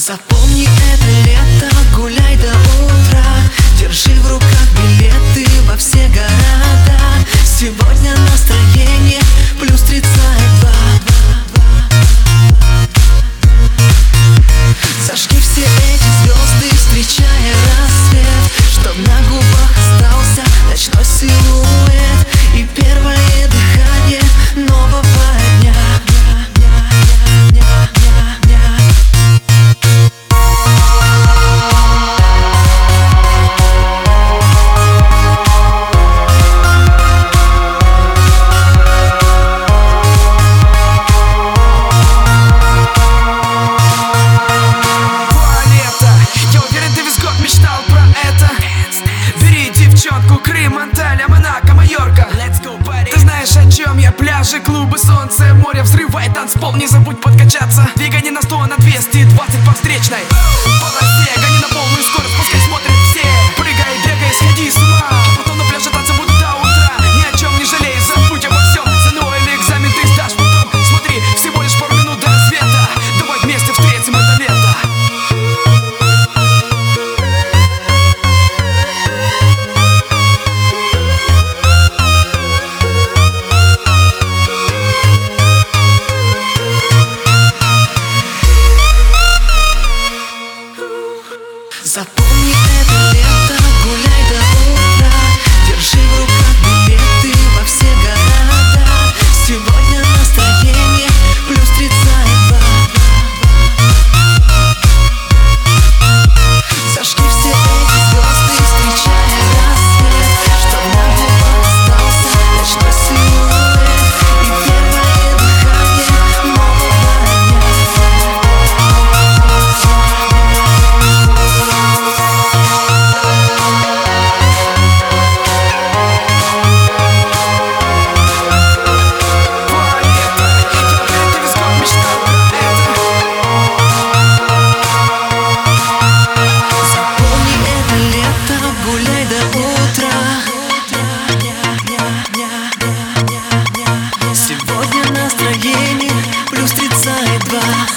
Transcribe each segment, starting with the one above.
Запомни это лето, гуляй до утра. Держи в руках билеты во все города. Сегодня настроение плюс 32. Зажги все эти звезды, встречая рассвет, чтоб на губах остался ночной силуэт и первое дыхание нового дня. Крым, Анталия, Монако, Майорка. Ты знаешь, о чем я? Пляжи, клубы, солнце, море, взрывай танцпол. Не забудь подкачаться. Двигай не на 100, а на 220 по встречной полосе. Гони на полную скорость, пускай смотрят все. Прыгай, бегай, сходи с ума. Потом на пляже танцы будут до утра. Ни о чем не жалей, забудь обо всем. ЗНО или экзамен ты сдашь потом. Смотри, всего лишь пару минут до рассвета. Давай вместе встретим это лето. Запомни это лето, гуляй до утра. Держи в руках билеты во все города. Сегодня настроение плюс 32. Зажги все эти звезды, встречая рассвет, чтоб на губах остался ночной силуэт и первое дыхание нового дня. Гуляй до утра. Сегодня настроение плюс 32.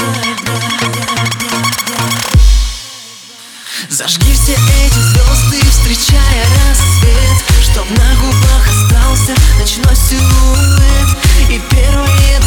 Зажги все эти звезды, встречая рассвет, чтоб на губах остался ночной силуэт и первое